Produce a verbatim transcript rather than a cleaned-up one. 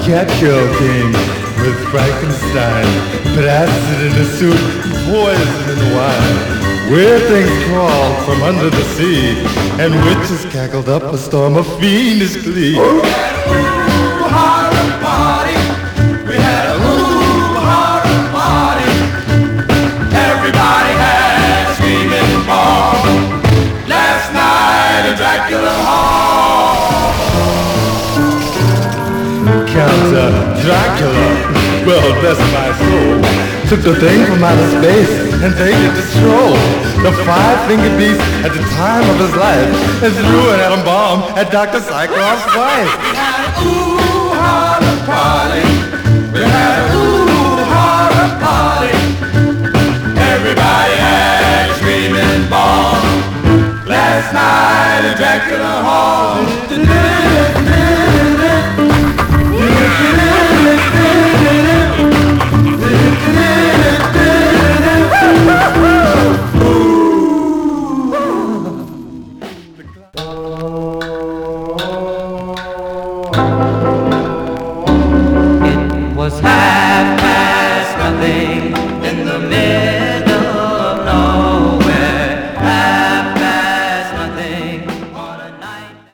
cat girl came with Frankenstein, put acid in the soup, poison in the wine. Weird things crawled from under the sea, and witches cackled up a storm of fiendish glee. We had a ooh, horror party. We had a ooh, horror party. Everybody had screaming ball. Last night in Dracula Hall. Count uh, Dracula, well, bless my soul, took the thing from outer space and take it to stroll. The five-fingered beast at the time of his life and threw an atom bomb at Doctor Cyclops' wife. We had a ooh, horror party. We had a ooh, horror party. Everybody had a screaming ball. Last night in Dracula Hall. It was half past Monday